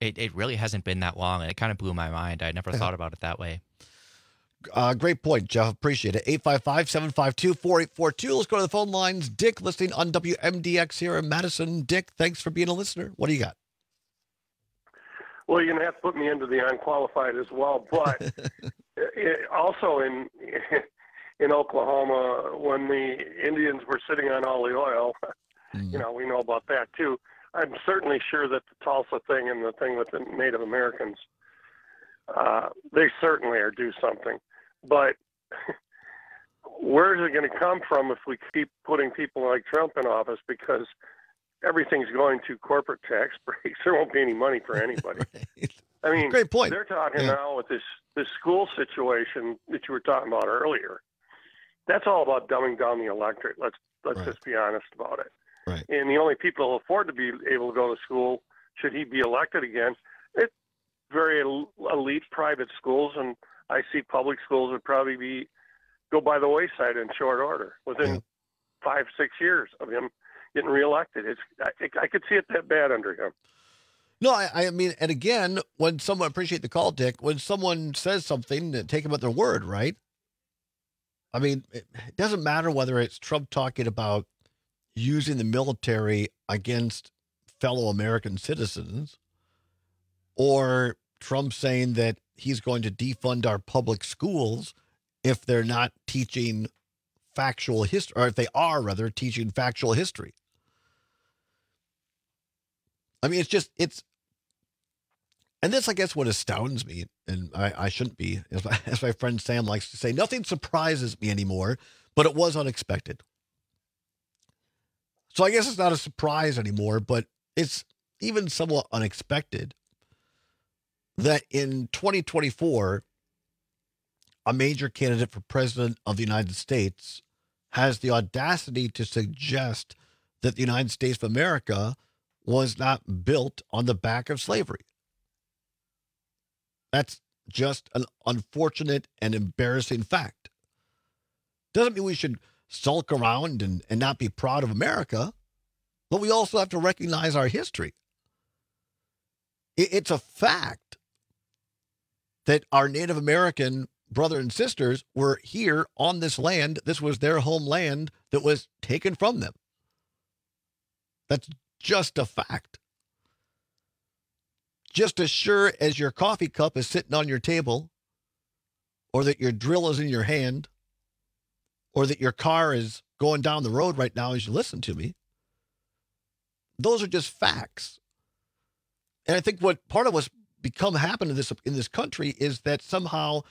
It it really hasn't been that long, and it kind of blew my mind. I never Yeah. thought about it that way. Uh, great point, Jeff. Appreciate it. eight five five, seven five two, four eight four two. Let's go to the phone lines. Dick, listening on W M D X here in Madison. Dick, thanks for being a listener. What do you got? Well, you're going to have to put me into the unqualified as well. But it, also in in Oklahoma, when the Indians were sitting on all the oil, mm. you know, we know about that too. I'm certainly sure that the Tulsa thing and the thing with the Native Americans, uh, they certainly are due something. But where is it going to come from if we keep putting people like Trump in office? Because everything's going to corporate tax breaks. There won't be any money for anybody. Right. I mean, great point. They're talking yeah. now with this, this school situation that you were talking about earlier. That's all about dumbing down the electorate. Let's let's right. just be honest about it. Right. And the only people who afford to be able to go to school, should he be elected again, it's very elite private schools, and I see public schools would probably be go by the wayside in short order within yeah. five, six years of him getting reelected. It's I, I could see it that bad under him. No, I, I mean, and again, when someone, appreciate the call, Dick, when someone says something, take them at their word, right? I mean, it doesn't matter whether it's Trump talking about using the military against fellow American citizens or Trump saying that he's going to defund our public schools if they're not teaching factual history, or if they are rather teaching factual history. I mean, it's just, it's, and this, I guess, what astounds me, and I, I shouldn't be, as my, as my friend Sam likes to say, nothing surprises me anymore, but it was unexpected. So I guess it's not a surprise anymore, but it's even somewhat unexpected that in twenty twenty-four, a major candidate for president of the United States has the audacity to suggest that the United States of America was not built on the back of slavery. That's just an unfortunate and embarrassing fact. Doesn't mean we should sulk around and, and not be proud of America, but we also have to recognize our history. It, it's a fact that our Native American brothers and sisters were here on this land. This was their homeland that was taken from them. That's just a fact. Just as sure as your coffee cup is sitting on your table, or that your drill is in your hand, or that your car is going down the road right now as you listen to me, those are just facts. And I think what part of what's become happen in this in this country is that somehow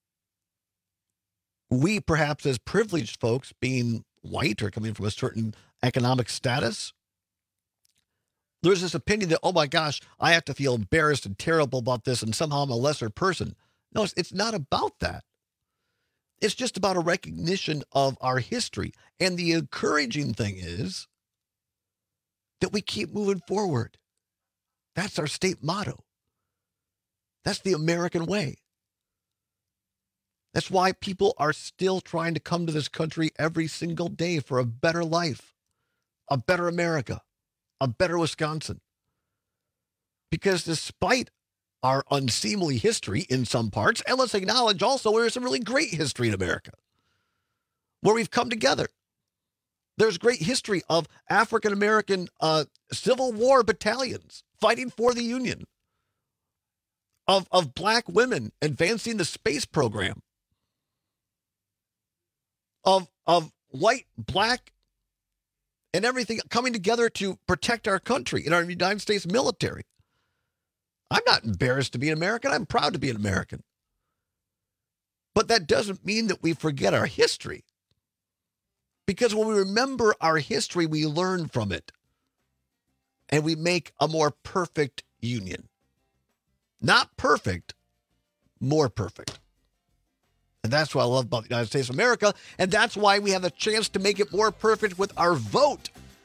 we, perhaps as privileged folks, being white or coming from a certain economic status, there's this opinion that, oh my gosh, I have to feel embarrassed and terrible about this and somehow I'm a lesser person. No, it's, it's not about that. It's just about a recognition of our history. And the encouraging thing is that we keep moving forward. That's our state motto. That's the American way. That's why people are still trying to come to this country every single day for a better life, a better America, a better Wisconsin. Because despite our unseemly history in some parts, and let's acknowledge also there's some really great history in America where we've come together. There's great history of African-American uh, Civil War battalions fighting for the Union, of, of black women advancing the space program, of, of white, black, and everything coming together to protect our country in our United States military. I'm not embarrassed to be an American. I'm proud to be an American. But that doesn't mean that we forget our history. Because when we remember our history, we learn from it. And we make a more perfect union. Not perfect, more perfect. And that's what I love about the United States of America. And that's why we have a chance to make it more perfect with our vote.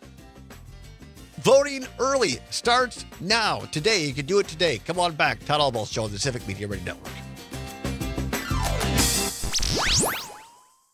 Voting early starts now. Today, you can do it today. Come on back. Todd Albaugh Show on the Civic Media Radio Network.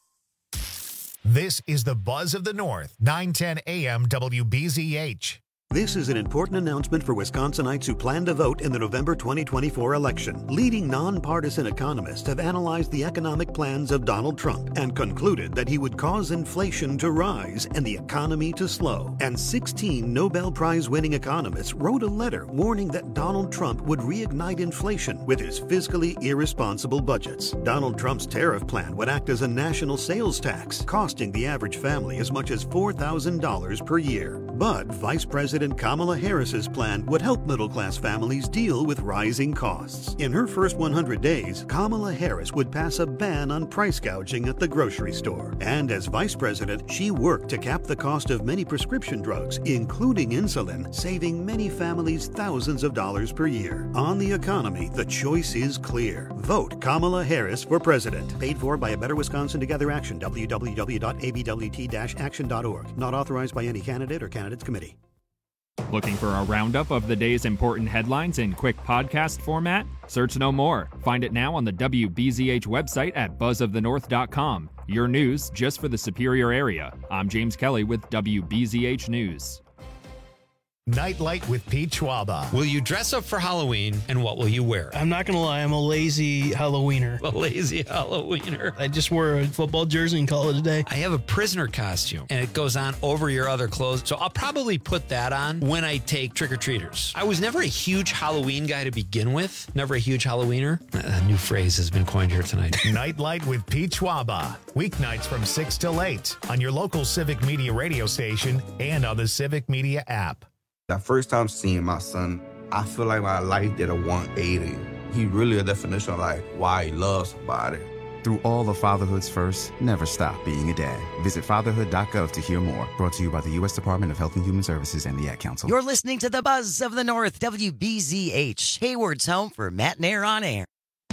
This is the Buzz of the North, nine ten A M W B Z H. This is an important announcement for Wisconsinites who plan to vote in the November twenty twenty-four election. Leading nonpartisan economists have analyzed the economic plans of Donald Trump and concluded that he would cause inflation to rise and the economy to slow. And sixteen Nobel Prize-winning economists wrote a letter warning that Donald Trump would reignite inflation with his fiscally irresponsible budgets. Donald Trump's tariff plan would act as a national sales tax, costing the average family as much as four thousand dollars per year. But Vice President Kamala Harris's plan would help middle-class families deal with rising costs. In her first one hundred days, Kamala Harris would pass a ban on price gouging at the grocery store. And as vice president, she worked to cap the cost of many prescription drugs, including insulin, saving many families thousands of dollars per year. On the economy, the choice is clear. Vote Kamala Harris for president. Paid for by a Better Wisconsin Together Action, w w w dot a b w t dash action dot org. Not authorized by any candidate or candidates committee. Looking for a roundup of the day's important headlines in quick podcast format? Search no more. Find it now on the W B Z H website at buzz of the north dot com. Your news just for the Superior area. I'm James Kelly with W B Z H News. Nightlight with Pete Schwaba. Will you dress up for Halloween, and what will you wear? I'm not going to lie, I'm a lazy Halloweener. A lazy Halloweener. I just wore a football jersey and call it a day. I have a prisoner costume, and it goes on over your other clothes, so I'll probably put that on when I take trick-or-treaters. I was never a huge Halloween guy to begin with. Never a huge Halloweener. A new phrase has been coined here tonight. Nightlight with Pete Schwaba. Weeknights from six till eight on your local Civic Media radio station and on the Civic Media app. The first time seeing my son, I feel like my life did a one eighty. He really a definition of like why he loves somebody. Through all of fatherhood's first, never stop being a dad. Visit fatherhood dot gov to hear more. Brought to you by the U S Department of Health and Human Services and the Ad Council. You're listening to the Buzz of the North, W B Z H, Hayward's home for Matt Nair on air.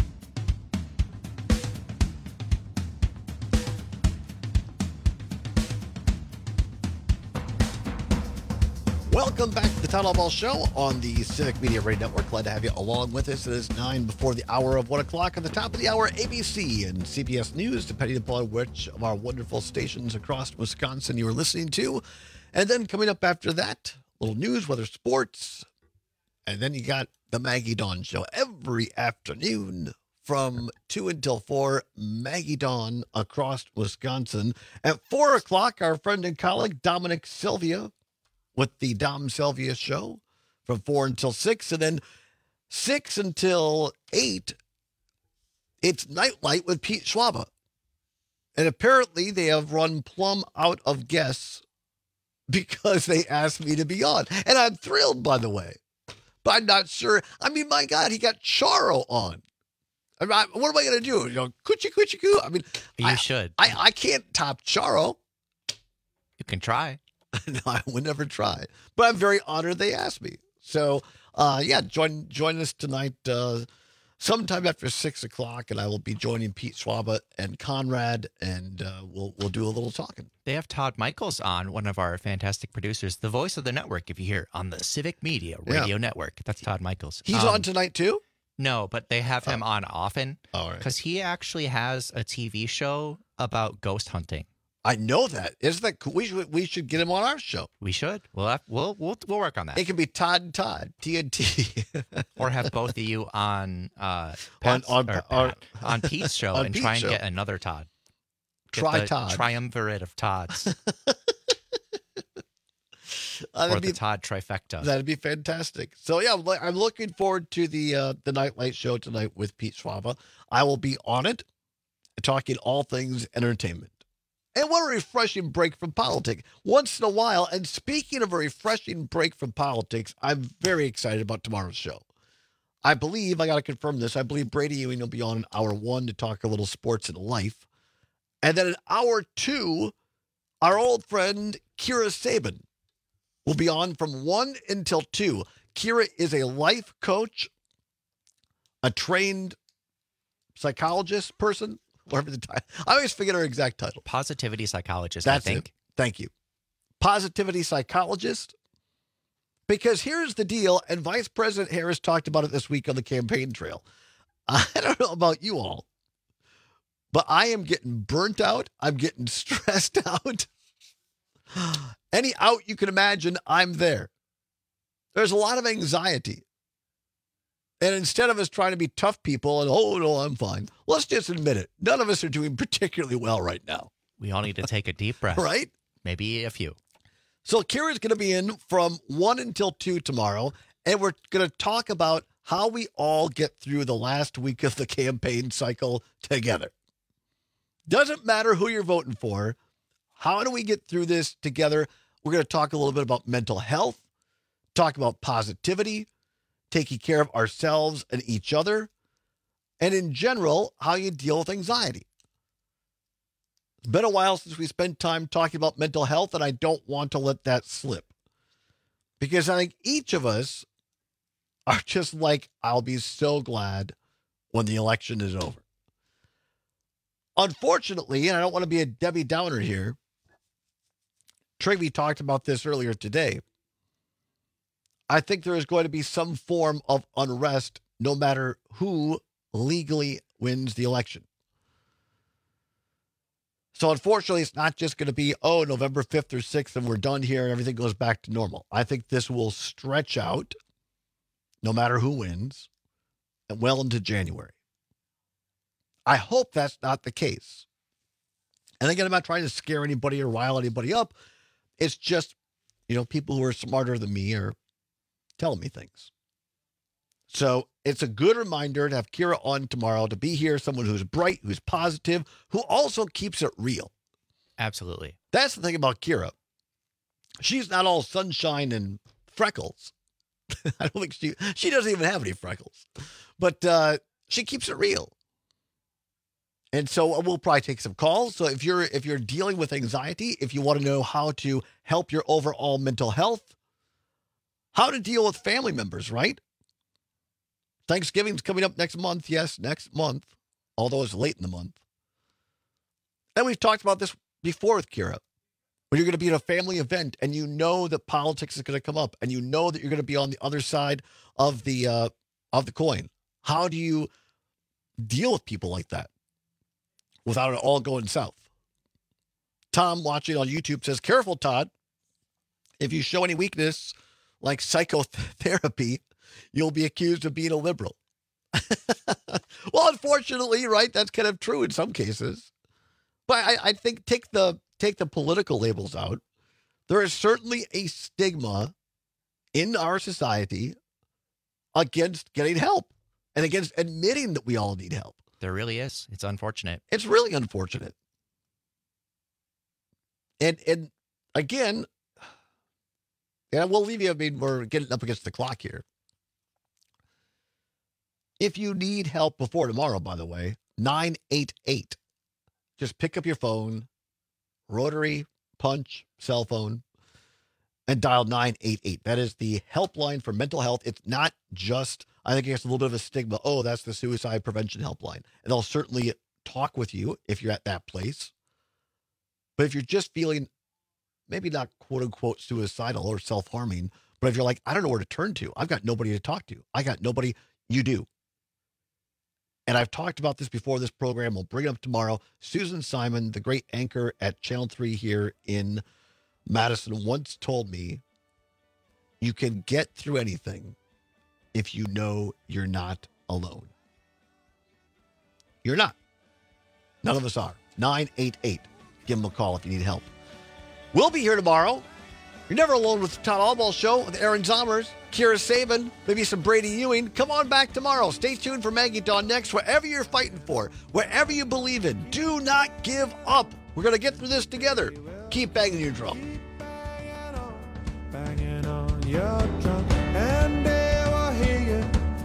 Welcome back to the Town Hall Ball Show on the Civic Media Radio Network. Glad to have you along with us. It is nine before the hour of one o'clock. At the top of the hour, A B C and C B S News, depending upon which of our wonderful stations across Wisconsin you are listening to. And then coming up after that, a little news, weather, sports. And then you got the Maggie Dawn Show every afternoon from two until four. Maggie Dawn across Wisconsin. At four o'clock, our friend and colleague Dominic Sylvia with the Dom Sylvia Show from four until six. And then six until eight, it's Nightlight with Pete Schwaba. And apparently they have run plumb out of guests because they asked me to be on. And I'm thrilled, by the way. But I'm not sure. I mean, my God, he got Charo on. I mean, I, what am I going to do? You know, coochie, coochie, coo. I mean, you I, should. I, I can't top Charo. You can try. No, I would never try. But I'm very honored they asked me. So, uh, yeah, join join us tonight uh, sometime after six o'clock, and I will be joining Pete Schwaba and Conrad, and uh, we'll we'll do a little talking. They have Todd Michaels on, one of our fantastic producers, the voice of the network, if you hear, on the Civic Media Radio Yeah. Network. That's Todd Michaels. He's Um, on tonight, too? No, but they have him on often. All right. Because he actually has a T V show about ghost hunting. I know that. Isn't that cool? We should, we should get him on our show. We should. We'll have, we'll, we'll we'll work on that. It can be Todd and Todd, T N T. Or have both of you on uh, On- Pat's, on- or on- Pat, on Pete's show on and Pete's try and show. get another Todd. Get Try the Todd. Triumvirate of Todds. Uh, or that'd the be- Todd trifecta. That'd be fantastic. So yeah, I'm li- I'm looking forward to the uh, the Nightlight Show tonight with Pete Schwaba. I will be on it, talking all things entertainment. And what a refreshing break from politics. Once in a while, and speaking of a refreshing break from politics, I'm very excited about tomorrow's show. I believe, I got to confirm this, I believe Brady Ewing will be on in hour one to talk a little sports and life. And then in hour two, our old friend Kira Sabin will be on from one until two. Kira is a life coach, a trained psychologist person, whatever the title. I always forget her exact title. Positivity psychologist, That's I think. it. Thank you. Positivity psychologist. Because here's the deal, and Vice President Harris talked about it this week on the campaign trail. I don't know about you all, but I am getting burnt out. I'm getting stressed out. Any out you can imagine, I'm there. There's a lot of anxiety. And instead of us trying to be tough people and, oh, no, I'm fine, let's just admit it. None of us are doing particularly well right now. We all need to take a deep breath. Right? Maybe a few. So Kira's going to be in from one until two tomorrow, and we're going to talk about how we all get through the last week of the campaign cycle together. Doesn't matter who you're voting for. How do we get through this together? We're going to talk a little bit about mental health, talk about positivity, taking care of ourselves and each other, and in general, how you deal with anxiety. It's been a while since we spent time talking about mental health, and I don't want to let that slip. Because I think each of us are just like, I'll be so glad when the election is over. Unfortunately, and I don't want to be a Debbie Downer here, Trigby talked about this earlier today. I think there is going to be some form of unrest no matter who legally wins the election. So unfortunately, it's not just going to be, oh, November fifth or sixth and we're done here and everything goes back to normal. I think this will stretch out, no matter who wins, and well into January. I hope that's not the case. And again, I'm not trying to scare anybody or rile anybody up. It's just, you know, people who are smarter than me are telling me things. So it's a good reminder to have Kira on tomorrow, to be here, someone who's bright, who's positive, who also keeps it real. Absolutely. That's the thing about Kira. She's not all sunshine and freckles. I don't think she, she doesn't even have any freckles. But uh, she keeps it real. And so we'll probably take some calls. So if you're if you're dealing with anxiety, if you want to know how to help your overall mental health, how to deal with family members, right? Thanksgiving's coming up next month. Yes, next month, although it's late in the month. And we've talked about this before with Kira. When you're going to be at a family event and you know that politics is going to come up and you know that you're going to be on the other side of the uh, of the coin. How do you deal with people like that without it all going south? Tom, watching on YouTube, says, careful, Todd. If you show any weakness like psychotherapy, you'll be accused of being a liberal. Well, unfortunately, right, that's kind of true in some cases. But I, I think take the take the political labels out. There is certainly a stigma in our society against getting help and against admitting that we all need help. There really is. It's unfortunate. It's really unfortunate. And and again, and we'll leave you, I mean, we're getting up against the clock here. If you need help before tomorrow, by the way, nine eight eight. Just pick up your phone, rotary, punch, cell phone, and dial nine eight eight. That is the helpline for mental health. It's not just, I think it's a little bit of a stigma. Oh, that's the suicide prevention helpline. And they'll certainly talk with you if you're at that place. But if you're just feeling maybe not quote unquote suicidal or self-harming, but if you're like, I don't know where to turn to, I've got nobody to talk to. I got nobody, you do. And I've talked about this before this program. We'll bring it up tomorrow. Susan Simon, the great anchor at Channel three here in Madison, once told me, you can get through anything if you know you're not alone. You're not. None of us are. nine eight eight. Give them a call if you need help. We'll be here tomorrow. You're never alone with the Todd Albaugh Show with Aaron Zomers, Kira Sabin, maybe some Brady Ewing. Come on back tomorrow. Stay tuned for Maggie Dawn next. Wherever you're fighting for, wherever you believe in, do not give up. We're going to get through this together. Keep banging your drum. Banging on your drum, and they will hear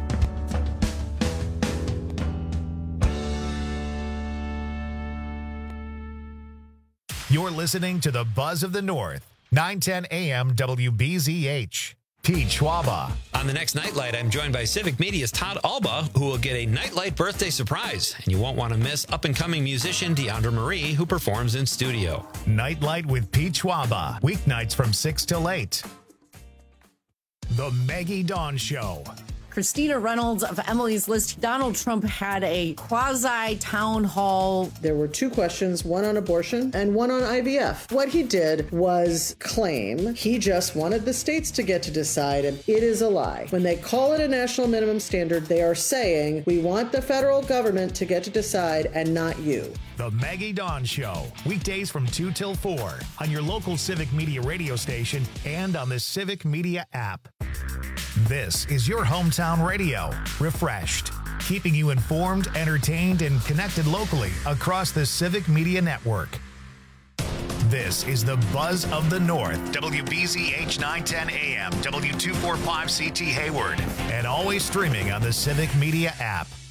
you. You're listening to the Buzz of the North. nine ten A M W B Z H. Pete Schwaba. On the next Nightlight, I'm joined by Civic Media's Todd Albaugh, who will get a Nightlight birthday surprise. And you won't want to miss up-and-coming musician Deandra Marie, who performs in studio. Nightlight with Pete Schwaba. Weeknights from six till eight. The Maggie Dawn Show. Christina Reynolds of Emily's List. Donald Trump had a quasi town hall. There were two questions, one on abortion and one on I V F. What he did was claim he just wanted the states to get to decide, and it is a lie. When they call it a national minimum standard, they are saying we want the federal government to get to decide and not you. The Maggie Dawn Show, weekdays from two till four on your local Civic Media radio station and on the Civic Media app. This is your hometown radio, refreshed, keeping you informed, entertained, and connected locally across the Civic Media network. This is the Buzz of the North, W B Z H nine ten A M, W two forty-five C T Hayward, and always streaming on the Civic Media app.